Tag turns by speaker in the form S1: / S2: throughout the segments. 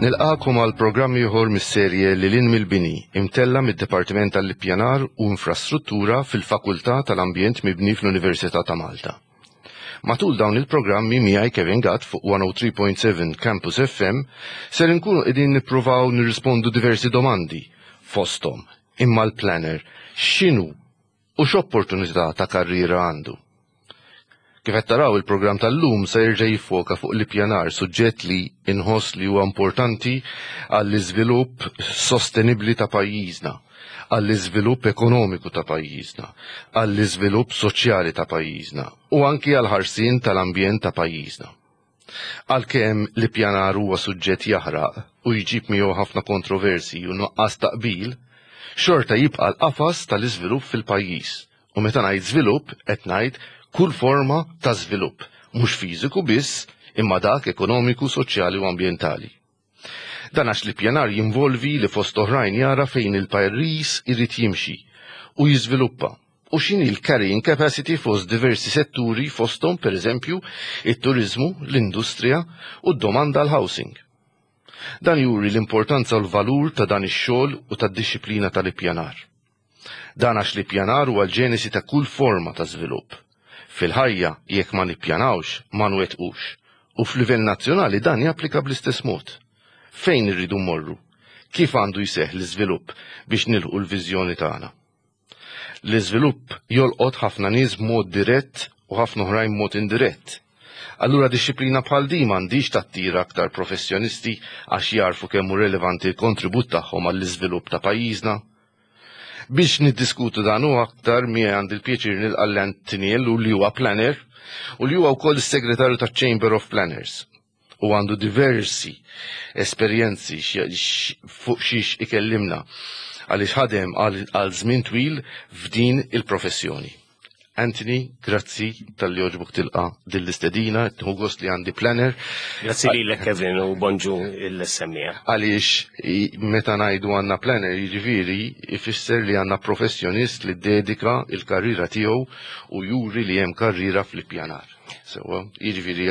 S1: Nilqakom għal programm ieħor mis-serje Lilin mill-bini imtella mid-Dipartiment tal-Ippjanar u Infrastruttura fil-Fakultà tal-Ambjent Mibni fl-Università ta' Malta. Matul dawn il-programmi miegħi Kevin Gatt fuq 103.7 Campus FM ser inkunu qegħdin nippruvaw nirrispondu diversi domandi fosthom imma l-planner x'inhu u x'opportunità ta' karriera għandu. Kif qed taraw il-programm tal-lum se jerġa' jiffoka fuq l-ippjanar, suġġett li inħoss li huwa importanti għall-iżvilupp sostenibbli ta' pajjiżna, għall-iżvilupp ekonomiku ta' pajjiżna, għall-iżvilupp soċjali ta' pajjiżna u anki għall-ħarsien tal-ambjent ta' pajjiżna. Għalkemm l-ippjanar huwa suġġett jaħraq u jġib miegħu ħafna kontroversi u nuqqas taqbil, xorta jibqa' l-qafas tal-iżvilupp fil-pajjiż. U meta ngħid żvilupp qed ngħid kull forma ta' żvilupp, mhux fiżiku biss, imma dak ekonomiku, soċjali u ambjentali. Dan għax l-ippjanar jinvolvi li fost oħrajn jara fejn il-pajjiż irid jimxi u jiżviluppa u x'inhi l-carrying capacity fost diversi setturi fosthom pereżempju it-turiżmu, l-industrija u d-domanda l-housing. Dan juri l-importanza u l-valur ta' dan ix-xogħol u tad-dixxiplina tal-ippjanar. Dan għax l-ippjanar huwa l-ġenesi ta' kull forma ta' żvilupp. Fil-ħajja jekk ma nippjanawx ma nwettqux. U f'livell nazzjonali dan japplika bl-istess mod. Fejn irridu mmorru? Kif għandu jseħħ l-iżvilupp biex nilħu l-viżjoni tagħna? L-iżvilupp jolqot ħafna nies b'mod dirett u ħafna oħrajn b'mod indirett. Allura dixxiplina bħal din m'għandix tattira aktar professjonisti għax jarfu kemm hu relevanti l-kontribut tagħhom għall-iżvilupp ta' pajjiżna. Biex niddiskutu dan u aktar mi għandi l-pjaċir nilqa' Antoniel li huwa planner u li huwa wkoll is-segretarju taċ-Chamber of Planners. U għandu diversi esperjenzi fuq xiex ikellimna għaliex ħadem għal żmien twil f'din il-professjoni. Anthony, grazzi tal-li oġbuk tilqa dill-istedina, tħu gost li għandi planner.
S2: Grazzi lilek Kevin u bonġu il-semmija.
S1: Għaliex meta ngħidu għandna planner jiġifieri ifisser li għandna professjonist li dedika il-karriera tiegħu u juri li hemm karriera fl-ippjanar. Jiġifieri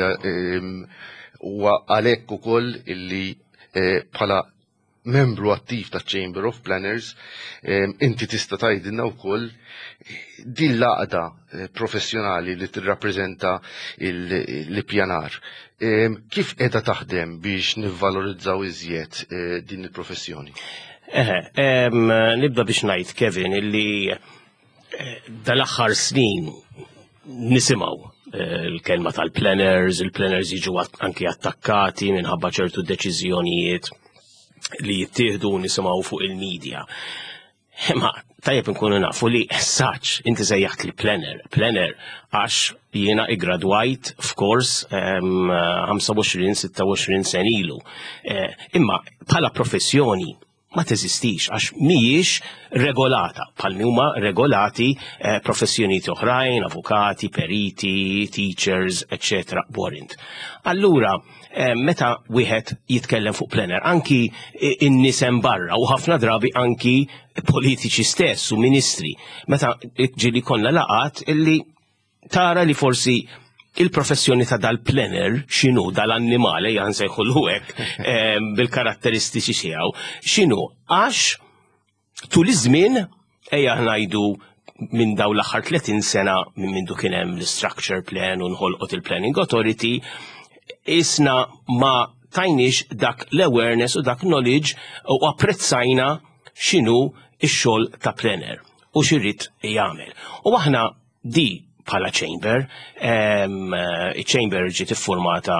S1: huwa għalhekk ukoll illi bħala membru attiv ta' Chamber of Planners, inti tista' tgħidilna wkoll din l-għaqda professjonali li tirrappreżenta l-ippjanar. Kif qiegħda taħdem biex nivvalorizzaw iżjed din il-professjoni?
S2: Nibda biex ngħid Kevin illi dal-aħħar snin nisimgħu l-kelma tal-planners, il-planners jiġu anki attakkati minħabba ċertu deċiżjonijiet li jittieħdu nisimgħu fuq il-medja. Ma tajjeb nkunu nafu li saċ inti sejjaħt li planner għax jiena igradwajt f'kors 25-26 sen ilu. Imma bħala professjoni ma teżistix għax mhijiex regolata bħal huma regolati professjonijiet oħrajn, avukati, periti, teachers, etc. warrant. Allura meta wieħed jitkellem fuq planner, anki in-nisem barra u ħafna drabi anki politiċi stess u ministri, meta ġili konna laqat illi tara li forsi il-professjoni ta' dal-planner xinu dal-annimale jansejħu hekk bil-karatteristiċi tiegħu xinu għax tul iż-żmien ejja ngħidu minn daw l-aħħar 30 sena minn mindu kien hemm l-structure plan u nħolqot il-planning authority isna ma tajniex dak l-awareness u dak knowledge u apprezzajna xinu ix-xogħol ta' planner u xirrid jagħmel. U aħna di bħala chamber, il-chamber ġiet iffurmata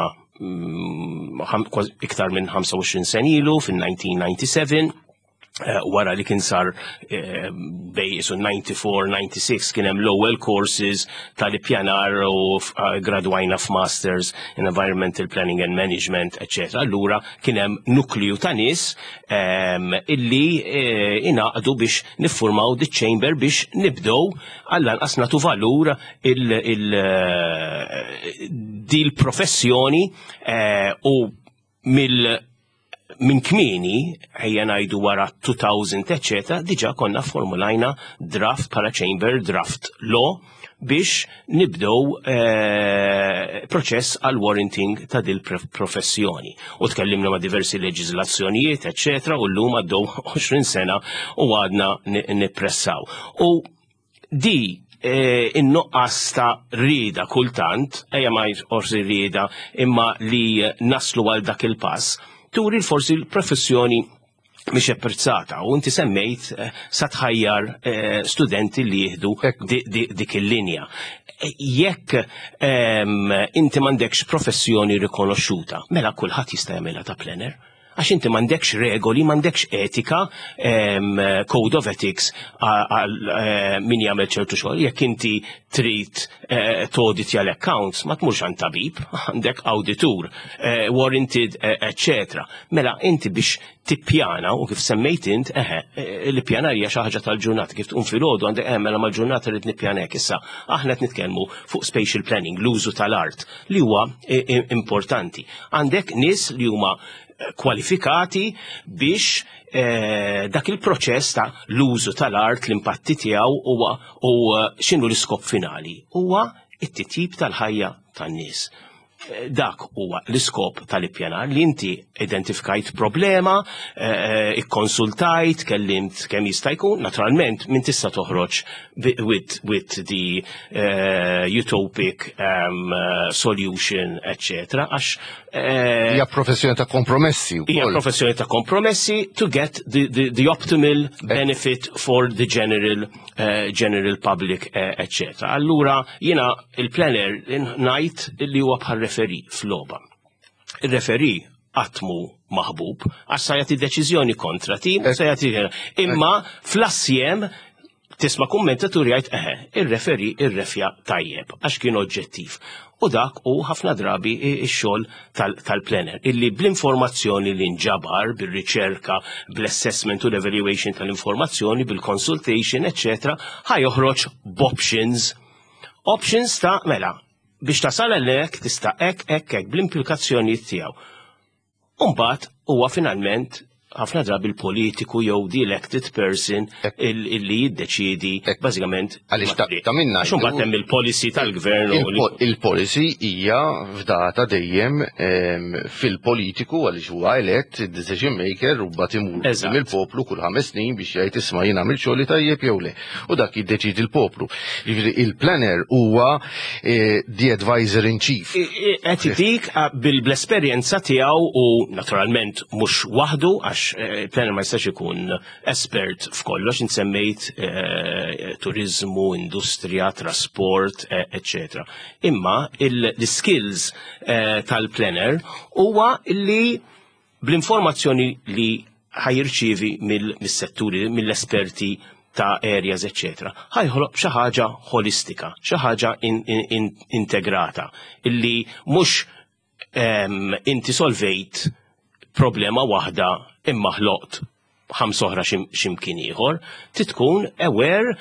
S2: iktar minn 25 sen ilu fin-1997. Wara li kien sar bej 94-96 kien hemm l-ewwel courses tal-ippjanar u gradwajna f'Masters in Environmental Planning and Management, etc. Allura kien hemm nukliju ta' nies illi ingħaqdu biex niffurmaw di-chamber biex nibdew għall-anqas nagħtu valur di l-professjoni u minn kmieni, ħejja ngħidu wara 2000, etc., diġà konna formulajna draft bħala chamber, draft law biex nibdew proċess għal warranting ta' dil professjoni. U tkellimna ma' diversi leġiżlazzjonijiet, eċetera, u llum għaddew 20 sena u għadna nippressaw. U di in-nuqqas ta' rieda kultant, ejja ma orsi rieda imma li naslu għal dak il-pass, turi forsi l-professjoni mhix apprezzata u inti semmejt sa tħajjar studenti li jieħdu dik il-linja. Jekk inti m'għandekx professjoni rikonoxxuta, mela kulħadd jista' jagħmilha ta' plener. Għax inti m'għandekx regoli, m'għandekx etika, code of ethics min jagħmel ċertu xogħol. Jekk inti trid tauditja l-accounts, ma tmurx għand tabib, għandek auditur, warranted, etc. Mela inti biex tippjana u kif semmejt int, l-ippjanar hija xi ħaġa tal-ġurnata, kif tqum filgħodu għandek mela mal-ġurnata rid nippjanek issa. Aħna qed nitkellmu fuq spatial planning, l-użu tal-art, li huwa importanti. Għandek nies li huma kwalifikati biex dak il-proċess ta' l-użu tal-art, l-impatti tiegħu u x'inhu l-iskop finali. Huwa it-titjib tal-ħajja tan-nies. Dak huwa l-iskop tal-ippjanar li inti identifikajt problema, ikkonsultajt, kellimt kemm jista' jkun, naturalment min tista' toħroġ with the utopic solution, etc. Għax
S1: hija professjoni ta' kompromessi.
S2: Hija professjoni ta' kompromessi to get the optimal benefit for the general public, etc. Allura jiena il-planner ngħid li huwa bħal referi fl-logħba. Il-referi għatmu maħbub, għax sa jagħti deċiżjoni kontra tim, imma fl-assiem tisma' kummentaturi jgħid ir-referi irrefja tajjeb għax kien oġġettiv. U dak u ħafna drabi x-xogħol tal-planner illi bl-informazzjoni li nġabar, bil-riċerka, bl-assessment u l-evaluation tal-informazzjoni, bil-consultation, etc. ħajoħroġ b'options. Options ta' mela biex tasal għalek tista' hekk bl-implikazzjoni tiegħu. Mbagħad huwa finalment ħafna drabi l-politiku jew the elected person illi jiddeċiedi bażikament
S1: għaliex ta' minna.
S2: Għax imbagħad hemm il-policy tal-gvern.
S1: Il-policy hija f'data dejjem fil-politiku għaliex huwa elett decision maker u mbagħad imur il-poplu kull 5 snin biex jgħid isma' jien għamil xogħol tajjeb jew le. U dak jiddeċiedi l-poplu. Il-planner huwa the advisor in chief.
S2: Qed dik bl-esperjenza tiegħu u naturalment mhux waħdu għax il-planner ma jistax ikun espert f'kollox, insemmejt turizmu, industrija, trasport, etc. Imma l-skills tal-planner huwa li bl-informazzjoni li ħajirċievi mill-setturi, mill-esperti ta' areas, etc. ħajħoloq xi ħaġa holistika, xi ħaġa integrata, illi mhux inti solvejt problema waħda imma ħloqt 5 oħra x'imkien ieħor, tkun aware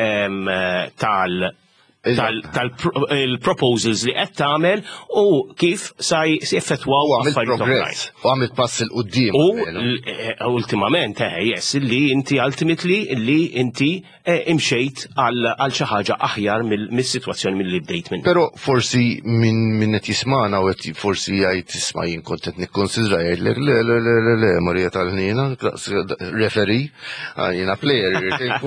S2: tal-proposals li qed tagħmel u kif sa jeffettwaw affarijiet oħrajn.
S1: U għamilt pass il qudiem.
S2: U ultimament illi inti ultimately illi inti imxejt għal xi ħaġa aħjar mis-sitwazzjoni milli bdejt minn.
S1: Però forsi min qed jisma'na u qed forsi jgħid tisma' jien kont qed nikkonsidra jgħidlek le Marija tal-ħniena referee jiena player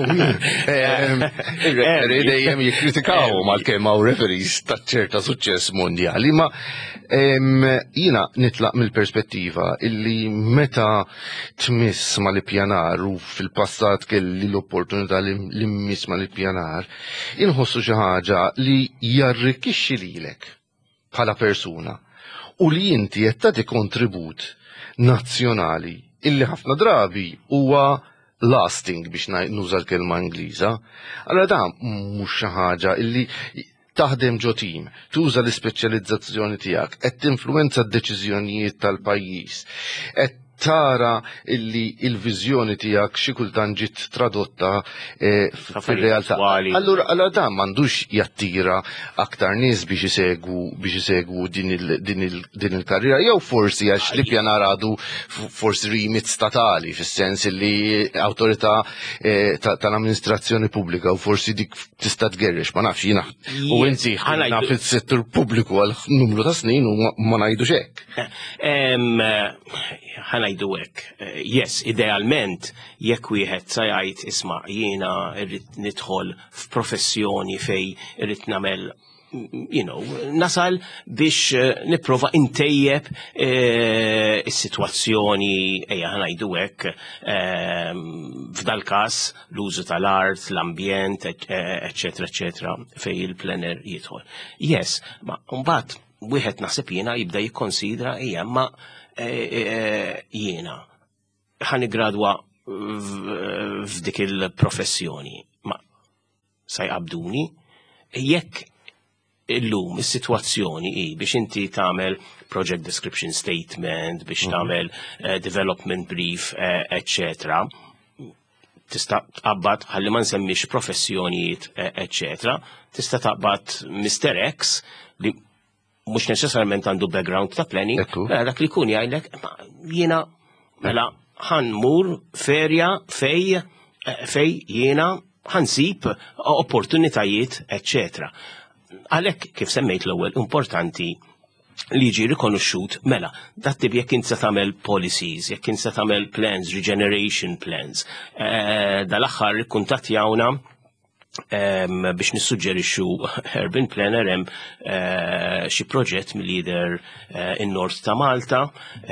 S1: ir-referee dejjem jikkritikaw mal-kemm hawn referees ta' ċerta suċċess mondjali, ma jiena nitlaq mill-perspettiva illi meta tmiss mal-ippjanar u fil-passat kelli l-opportunità li mmiss mal-ippjanar, inħossu xi ħaġa li jarrikkixxi lilek bħala persuna u li inti qed tagħti kontribut nazzjonali illi ħafna drabi huwa lasting biex nuża l-kelma Ingliża. Allora dan mhux xi ħaġa illi taħdem ġo tim, tuża l-ispeċjalizzazzjoni tiegħek, qed tinfluwenza d-deċiżjonijiet tal-pajjiż, qed tara illi il-viżjoni tiegħek xi kultant ġiet tradotta fir-realtà. Allura dan m'għandux jattira aktar nies biex isegwu din il-karriera jew forsi għax l-ippjanar għadu forsi rimit statali fis-sens li awtorità tal-amministrazzjoni pubblika u forsi dik tista' tgerrex ma nafx jiena u inti ħana fis-settur pubbliku għal numru ta' snin u ma ngħidux hekk.
S2: Ħanajdu hekk. Yes, idealment jekk wieħed sa jgħid isma' jiena rrid nidħol f'professjoni fej irrid nagħmel nasal biex nipprova intejjeb is-sitwazzjoni ħanajdu hekk f'dal każ l-użu tal-art, l-ambjent, eċetera, fej il-plener jidħol. Yes, ma mbagħad wieħed naħseb jiena jibda jikkonsidra ma jiena ħanigradwa f'dik il-professjoni ma sa jqabduni jekk illum is-sitwazzjoni biex inti tagħmel project description statement biex tagħmel development brief eċetera tista' tqabbad ħalli ma nsemmix professjonijiet eċetera tista' taqbad Mr. X li mhux neċessarjament għandu background ta' planning, dak li jkun jgħidlek jiena mela ħanmur ferja fej jiena ħansib opportunitajiet, eċetera. Għalhekk kif semmejt l-ewwel importanti li jiġi rikonoxxut mela dattib jekk inti se tagħmel policies, jekk inti se tagħmel plans, regeneration plans. Dal-aħħar ikkuntattjawna biex nissuġġerixxu urban planner hemm xi proġett mill-lider in-Nord ta' Malta,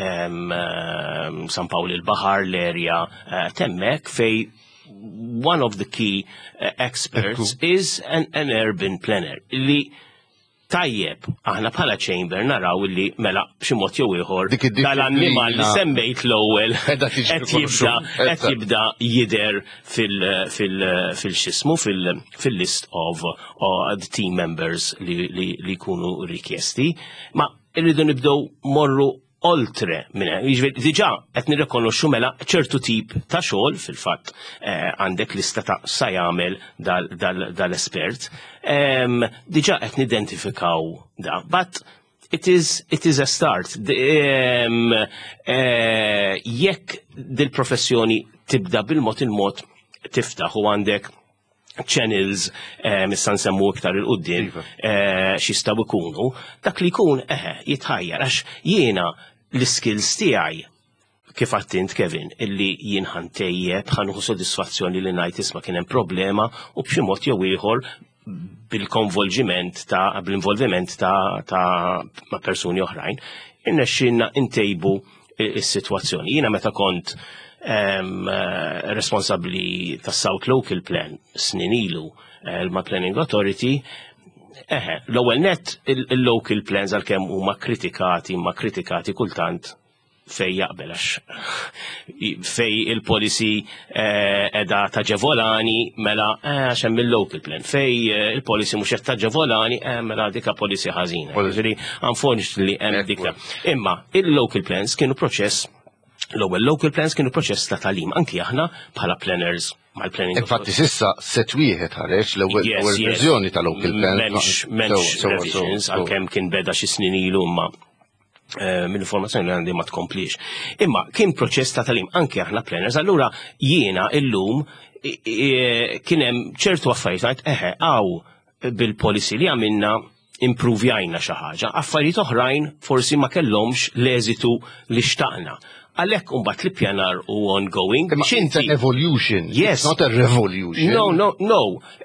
S2: San Pawl il-Baħar, l-area temmek fej one of the key experts is an urban planner li tajjeb aħna bħala chamber naraw li mela b'xi mod jew ieħor tal-annimal li semmejt l-ewwel qed jibda jidher fil-xismu fil-list of the team members li jkunu rikjesti, ma rridu nibdew morru oltre minn diġà qed nirrikonoxxu mela ċertu tip ta' xogħol fil-fatt għandek lista ta' sa jagħmel dal-espert. Diġà qed nidentifikaw da, but it is a start. Jekk dil-professjoni tibda bil-mod il-mod tiftaħ u għandek channels missan semmu iktar il-qudiem x'jistgħu jkunu, dak li jkun jitħajjar għax jiena l-skills tiegħi kif għattint Kevin illi jien ħantejjeb ħanuħu sodisfazzjoni li ngħid isma' kien hemm problema u b'xi mod jew ieħor bil-involviment ta' persuni oħrajn irnexxinna ntejbu is-sitwazzjoni. Jiena meta kont responsabbli tas-South Local Plan snin ilu ma' Planning Authority, l-ewwel net il-local plans għalkemm huma kritikati kultant fej jaqbel għax fej il-policy edha taġevolani mela għax hemm il-local plan, fej il-policy mhux qed taġevolani mela dika policy ħażina. Jiġifieri unfortunately hemm dika. Imma il-local plans kienu proċess l-ewwel local plans kienu proċess ta' tagħlim anki aħna bħala planners mal-planning. Infatti
S1: s'issa set wieħed ħareġ l-ewwel verżjoni ta' local plan.
S2: M'hemmx revisions għalkemm kien beda xi snin ilu imma mill-informazzjoni li għandi ma tkomplix. Imma kien proċess ta' tagħlim anki aħna planners, allura jiena illum kien hemm ċertu affarijiet ngħid bil-policy li għamilna improvjajna xi ħaġa, affarijiet oħrajn forsi ma kellhomx l-eżitu li xtaqna. Għalhekk imbagħad l-ippjanar u ongoing.
S1: It's an evolution.
S2: Yes.
S1: It's not a revolution.
S2: No.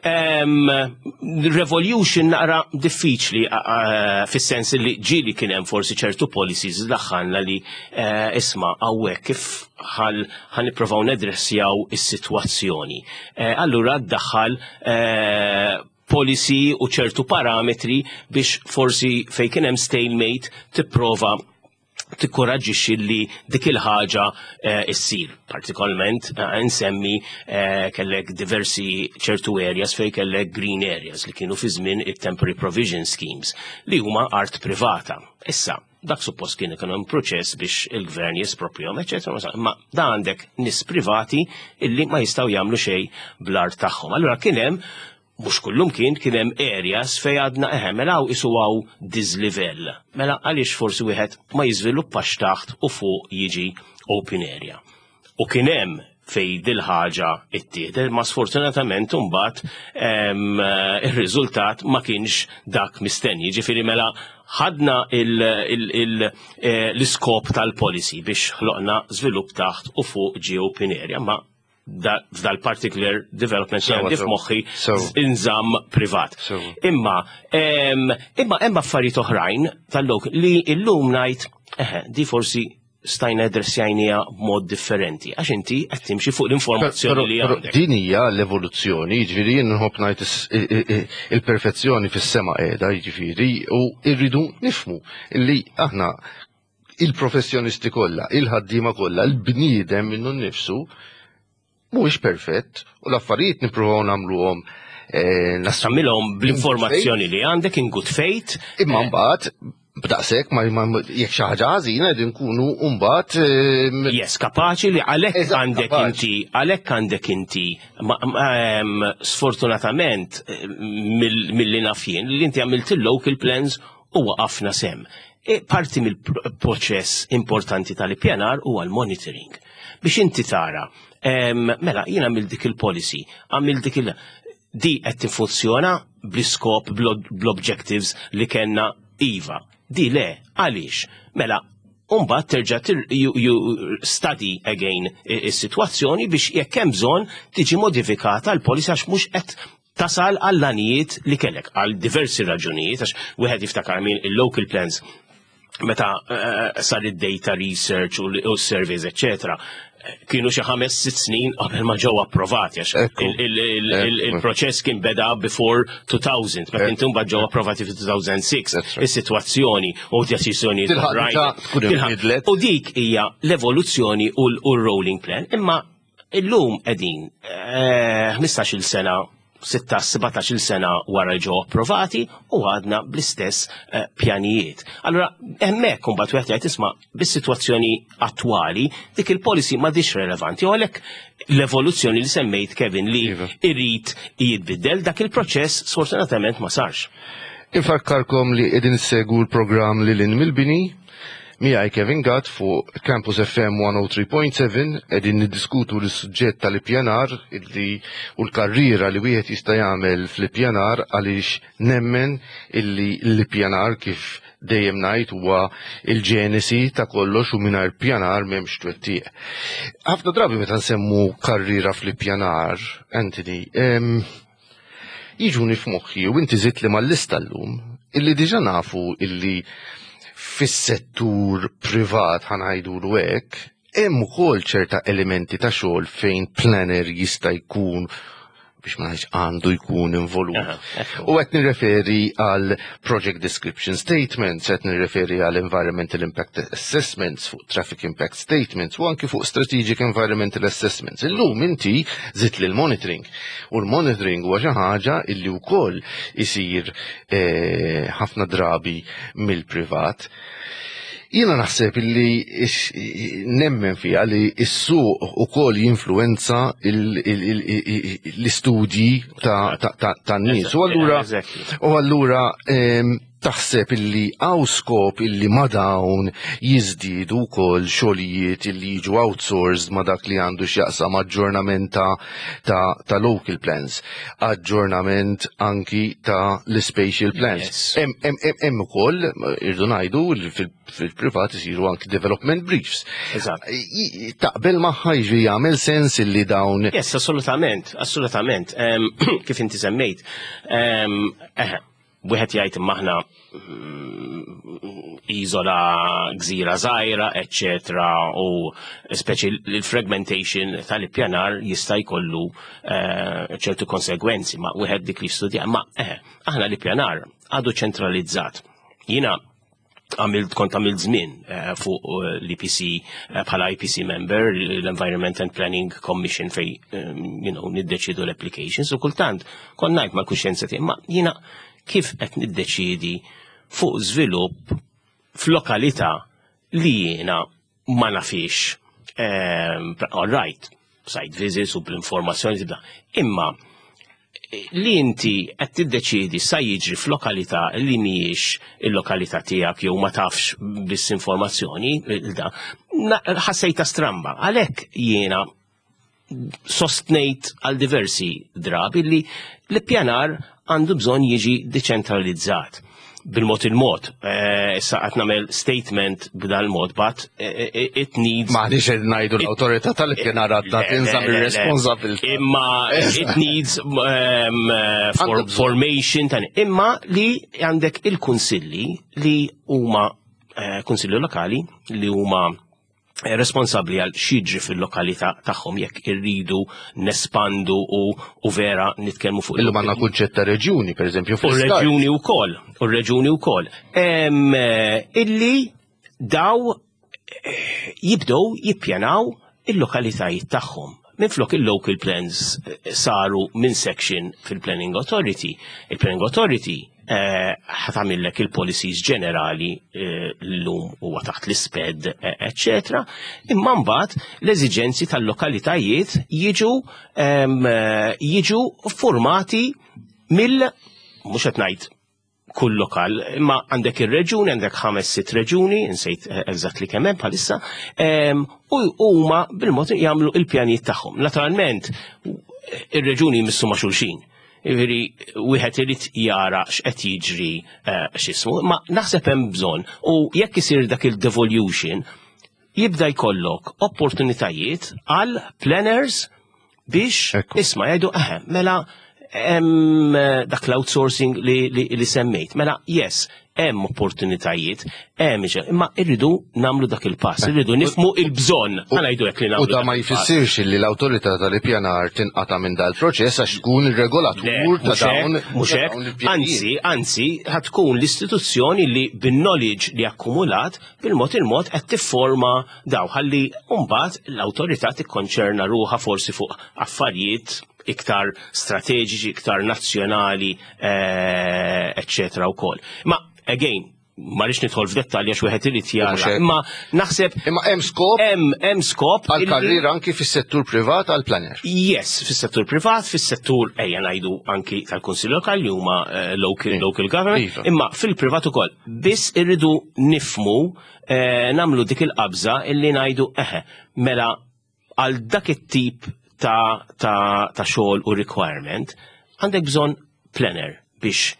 S2: Revolution naqra diffiċli fis-sens li ġieli kien hemm forsi ċertu policies daħħalna li isma' hawnhekk kif ħannippruvaw nedressjaw is-sitwazzjoni. Allura ddaħħal policy u ċertu parametri biex forsi fejn kien hemm stalemate tipprova tikkoraġġixxi li dik il-ħaġa issir. Partikolarment nsemmi kellek diversi ċertu areas fejn kellek green areas li kienu fi żmien it-temporary provision schemes li huma art privata. Issa, dak suppost kien ikun proċess biex il-gvern jesproprjom, eċetera, ma da għandek nies privati illi ma jistgħu jagħmlu xejn bl-art tagħhom. Allura kien hemm mux kullum kien hemm areas fej għadna mela isuwaw dislevel. Mela għaliex forsi wieħed ma jiżviluppax taħt u fuq jiġi open area. U kien hemm fej dil-ħaġa ittieħdet, ma sfortunatament imbagħad ir-riżultat ma kienx dak mistenni. Ġifieri mela ħadna l-iskop tal-policy biex ħloqna żvilupp taħt u fuq ġi open area, ma f'dal particular development li għandi f'moħħi inżamm privat. Imma hemm affarijiet oħrajn tal-lok li llum ngħid di forsi stajna dressjajnija b'mod differenti, għax inti qed timxi fuq l-informazzjoni li għandek.
S1: Din hija l-evoluzzjoni, jiġifieri jien nħobb ngħid il-perfezzjoni fis-sema qiegħda, jiġifieri, u rridu nifhmu li aħna il-professjonisti kollha, il-ħaddiema kollha, l-bniedem minnu nnifsu mhuwiex perfett u l-affarijiet nippruvaw nagħmluhom
S2: nassamilhom bl-informazzjoni li għandek in good faith.
S1: Imma mbagħad b'daqshekk ma jekk xi ħaġa ħażina qegħdin nkunu mbagħad
S2: yes, kapaċi li għalhekk għandek inti sfortunatament milli naf jien li inti għamilt il-local plans u waqafna sem. Parti mill-proċess importanti tal-ippjanar huwa l-monitoring. Biex inti tara mela jien għamil dik il-policy, għamil dik di qed tinfunzjona bl-iskop, bl-objectives li kellna iva. Di le, għaliex? Mela, mbagħad terġa' study again is-sitwazzjoni biex jekk hemm bżonn tiġi modifikata l-policy għax mhux qed tasal għall-anijiet li kellek għal diversi raġunijiet għax wieħed jiftakar min il-local plans meta sar id-data research u surveys, eccetera, kienu xi 5-6 snin qabel ma ġew approvati għax il-proċess kien beda before 2000, ma kien imbagħad ġew approvati fi-2006. Is-sitwazzjoni u deċiżjonijiet oħrajn. U dik hija l-evoluzzjoni u l-rolling plan. Imma illum qegħdin 15-il sena 16-17 sena wara ġew approvati u għadna bl-istess pjanijiet. Allura hemmhekk imbagħad wieħed jgħid isma' bis-sitwazzjoni attwali dik il-policy m'għadix relevanti u għalhekk l-evoluzzjoni li semmejt Kevin li irid jitbiddel dak il-proċess sfortunatament ma sarx.
S1: Infakkarkom li qegħdin issegwu l-programm li lin mill-bini miegħi Kevin Gatt fuq Campus FM 103.7 qegħdin niddiskutu l-suġġett tal-ippjanar u l-karriera li wieħed jista' jagħmel fl-ippjanar għaliex nemmen illi l-ippjanar kif dejjem ngħid huwa il-ġenesi ta' kollox u mingħajr pjanar m'hemmx twettieq. Ħafna drabi meta nsemmu karriera fl-ippjanar, Anthony, jiġuni f'moħħi u inti żidt li mal-lista llum illi diġà nafu illi fis-settur privat ħanajdulu hekk, hemm ukoll ċerta elementi ta' xogħol fejn planner jista' jkun biex ma ngħidx għandu jkun involut. U qed nirreferi għal project description statements, qed nirreferi għal environmental impact assessments, fuq traffic impact statements u anki fuq strategic environmental assessments. Illum inti żidt lil monitoring. U l-monitoring huwa xi ħaġa illi wkoll isir ħafna drabi mill-privat. Jiena naħseb illi nemmen fiha li s-suq ukoll jinfluwenza l-istudji tan-nies. U allura taħseb illi hawn skop illi ma' dawn jiżdiedu wkoll xogħlijiet illi jiġu outsourced ma' dak li għandu x'jaqsam aġġornament ta' local plans, aġġornament anki ta' l-spatial plans. Hemm ukoll irdu ngħidu fil-privat isiru anki development briefs. Taqbel magħha jiġri jagħmel sens illi dawn.
S2: Yes, assolutament, assolutament. Kif inti semmejt. Wieħed jgħid imma aħna iżola gżira żgħira, eċċetera, u speċi l-fragmentation tal-ippjanar jista' jkollu ċertu konsegwenzi, ma wieħed dik li studja. Ma aħna l-ippjanar għadu ċentralizzat. Jiena kont għamilt żmien fuq l-IPC bħala IPC member, l-Environment and Planning Commission fej niddeċidu l-applications u kultant kont ngħid mal-kuxjenza tiegħi ma jiena kif qed niddeċiedi fuq żvilupp f'lokalità li jiena ma nafix all right, site visits u bl-informazzjoni tibda. Imma li inti qed tiddeċiedi sa jiġri f'lokalità li mhijiex il-lokalità tiegħek jew ma tafx biss informazzjoni ħassejta stramba. Għalhekk jiena sostnejt għal diversi drabi li l-ippjanar għandu bżonn jiġi deċentralizzat. Bil-mod il-mod. Issa qed nagħmel statement b'dal mod, but it needs.
S1: Maħniex qed ngħidu l-awtorità tal-ippjanar għadha tinżamm ir-responsabilità.
S2: Imma it needs formation tani. Imma li għandek il-kunsilli li huma kunsilli lokali li huma responsabbli għal xiġri fil-lokalità tagħhom jekk irridu nespandu u vera nitkellmu fuq
S1: illum għandna kunċett ta' reġjuni, pereżempju fuq
S2: reġjuni wkoll. Illi daw jibdew jippjanaw il-lokalitajiet tagħhom. Minflok il-local plans saru minn section fil-Planning Authority. Il-Planning Authority ħatamillek il-policies ġenerali l-lum huwa taħt l-isped, etc. Imma mbagħad l-eżiġenzi tal-lokalitajiet jiġu formati mhux qed ngħid kull lokal, imma għandek ir-reġuni, għandek 5-6 reġuni, nsejt eżattli kemm hemm bħalissa, u huma bil-mod jagħmlu l-pjanijiet tagħhom. Naturalment, ir-reġuni jmissu ma' xulxin. Iveri, wieħed irid jara x'qed jiġri x'ismu, ma naħseb hemm bżonn u jekk isir dak il-devolution jibda jkollok opportunitajiet għal planners biex isma' jgħidu mela dak l-outsourcing li semmejt. Mela, yes, hemm opportunitajiet, imma irridu namlu dak il-pass, irridu nifmu il-bżonn. Ngħidu hekk li nagħmlu.
S1: U da ma jfissirx li l-awtorità tal-ippjanar tinqata' minn dal-proċess għax tkun ir-regolatur ta' dawn.
S2: Mhux hekk, anzi ħatkun l-istituzzjoni li bin-knowledge li akkumulat bil-mod il-mod qed tifforma daw ħalli mbagħad l-awtorità tikkonċerna ruħha forsi fuq affarijiet iktar strateġiċi, iktar nazzjonali, eccetera wkoll. Ma again, ma rridx nidħol f'dettalji għax wieħed irid jara, imma naħseb
S1: imma hemm skop
S2: għal
S1: karriera anki fis-settur privat għal planner.
S2: Yes, fis-settur privat, fis-settur ngħidu anki tal-Kunsill Lokali li huma local government, imma fil-privat ukoll. Biss irridu nifmu nagħmlu dik il-qabża illi ngħidu mela għal dak it-tip ta' xogħol u requirement għandek bżonn planner biex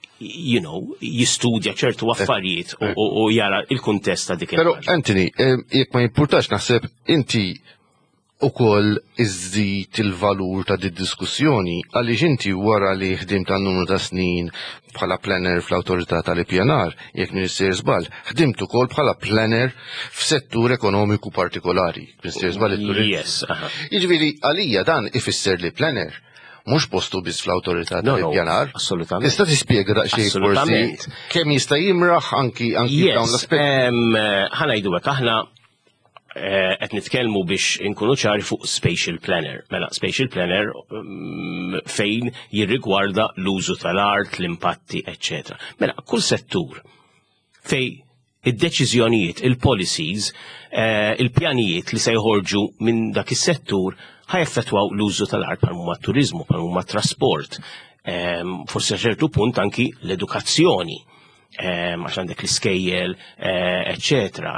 S2: jistudja ċertu affarijiet u jara il-kuntest ta' dik il-ħaġa.
S1: Però Anthony, jekk ma jimpurtax naħseb inti ukoll iżżid il-valur ta' diskussjoni għaliex inti wara li ħdimt ta' numru ta' snin bħala planner fl-awtorità tal-ippjanar, jekk Minister żball, ħdimt ukoll bħala planner f'settur ekonomiku partikolari. Minister żball it-turizmu.
S2: Yes.
S1: Jiġifieri għalija dan ifisser li planner mhux postu biss fl-awtorità tal-ippjanar.
S2: Assolutament.
S1: Tista' tispjega daqsxejn forsi kemm jista' jimraħ anki dawn l-aspetti.
S2: Ħanajdu hekk aħna qed nitkellmu biex inkunu ċari fuq spatial planner. Mela, spatial planner fejn jirrigwarda l-użu tal-art, l-impatti, etc. Mela, kull settur fej id-deċiżjonijiet, il-policies, il-pjanijiet li se jħorġu minn dak is-settur ħajaffettwaw l-użu tal-art bħal huma t-turiżmu, bħal huma trasport, forsi a ċertu punt anki l-edukazzjoni. Għax għandek l-iskejjel, eccetera.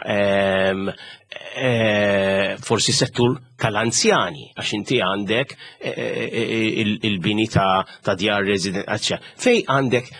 S2: Forsi settur tal-anzjani, għax inti għandek il-bini ta' djar resident, eccetera. Fej għandek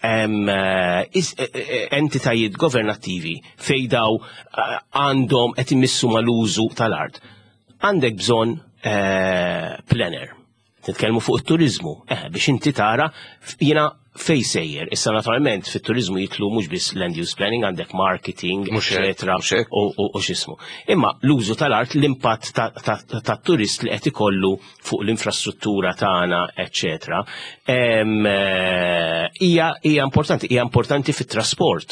S2: entitajiet governattivi fej daw għandhom qed immissu mal-użu tal-art. Għandek bżonn planner. Nitkellmu fuq it-turizmu, biex inti tara jiena fej sejjer. Issa naturalment fit-turizmu jitlu mhux biss land use planning, għandek marketing, eccetera, u x'ismu. Imma l-użu tal-art, l-impatt tat-turist li qed ikollu fuq l-infrastruttura tagħna, eccetera, hija importanti fit-trasport.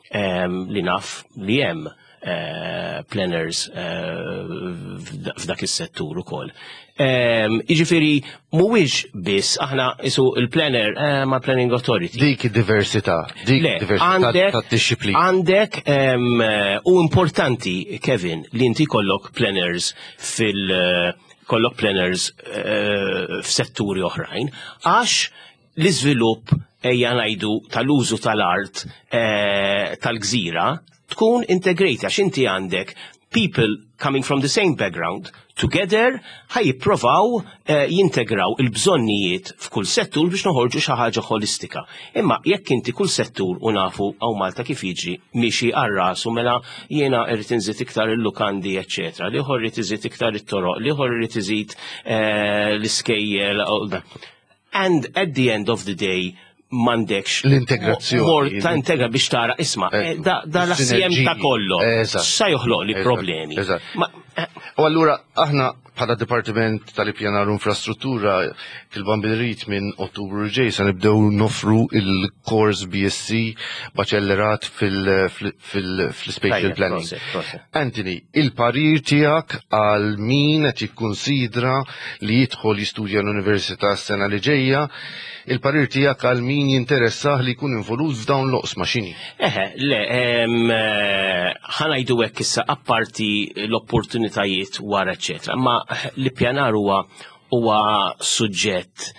S2: li naf li hemm planners f'dak is-settur ukoll. Jiġifieri mhuwiex biss aħna isu il-planner ma' Planning Authority.
S1: Dik id-diversità, tad-disciplina.
S2: Għandek u importanti, Kevin, li inti kollok planners kollok planners f'setturi oħrajn, għax l-iżvilupp ejja ngħidu tal-użu tal-art tal-gżira tkun integrati għax inti għandek people coming from the same background together ħajjippruvaw jintegraw il-bżonnijiet f'kull settur biex noħorġu xi ħaġa holistika. Imma jekk inti kull settur u nafu għaw Malta kif jiġi mixi għar-rasu mela jiena irrid inżid iktar il-lukandi eċċetera, li ieħor irid iżid iktar it-toroq, li ieħor irid iżid l-iskejjel. And at the end of the day m'għandekx
S1: l-integrazzjoni.
S2: Ta' integra biex tara isma' da l-assiem ta' kollu. Sa joħloq li problemi.
S1: U allura aħna bħala Dipartiment tal-Ippjanar u Infrastruttura il-Bambirit minn Ottubru ġej se nibdew nofru il-kors BSc b'aċellerat fil-Spatial Planning. Anthony, il-parir tiegħek għal min qed jikkunsidra li jidħol jistudja l-Università s-sena li ġejja, il-parir tiegħek għal min jinteressah li jkun involut f'dawn l-oqsma x'inhi?
S2: Ħanajdu hekk issa apparti l-opportunitajiet wara eċċetera, ma l-ippjanar huwa suġġett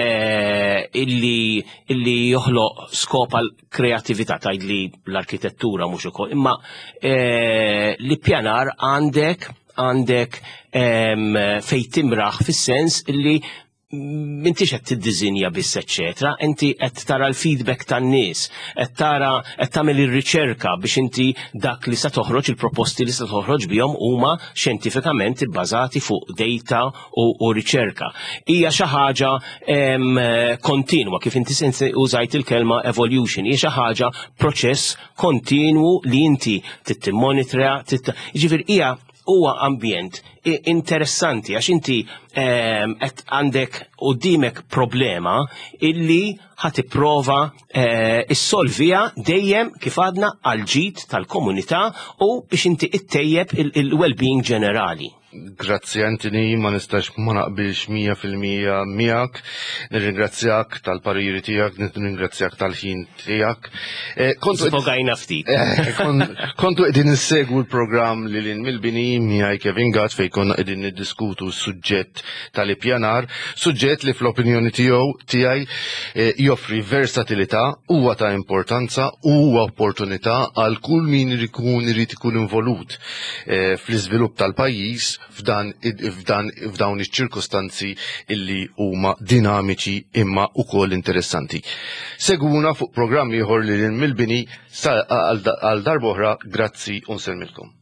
S2: illi joħloq skop għal kreatività tgħidli l-arkitettura mhux ukoll, imma l-ippjanar għandek fejn timraħ fis-sens illi m'intix qed tiddiżinja biss eċċetera, inti qed tara l-feedback tan-nies, qed tagħmel ir-riċerka biex inti dak li se toħroġ il-proposti li se toħroġ bihom huma xjentifikament ibbażati fuq data u riċerka. Hija xi ħaġa kontinwa kif inti użajt il-kelma evolution, hija xi ħaġa proċess kontinwu li inti tittimmonitra, jiġifieri hija huwa ambjent interessanti għax inti qed għandek quddiemek problema illi ħatipprova issolvija dejjem kif għadna għal ġid tal-komunità u biex inti ittejjeb il-well-being ġenerali.
S1: Grazzi Anthony, ma nistax ma naqbilx 100% miegħek. Nirringrazzjak tal-pariri tiegħek, nirringrazzjak tal-ħin tiegħek.
S2: Sfogajna ftit.
S1: Kontu qegħdin insegwu l-programm li lin mill-bini miegħi Kevin Gatt fejn konna qegħdin niddiskutu s-suġġett tal-ippjanar, suġġett li fl-opinjoni tiegħi joffri versatilità, huwa ta' importanza, huwa opportunità għal kull min irid ikun involut fl-iżvilupp tal-pajjiż f'dawn iċ-ċirkostanzi illi huma dinamiċi imma ukoll interessanti. Segwuna fuq programmi ieħor li mill-bini għal darb'oħra, grazzi u nsellmilkom.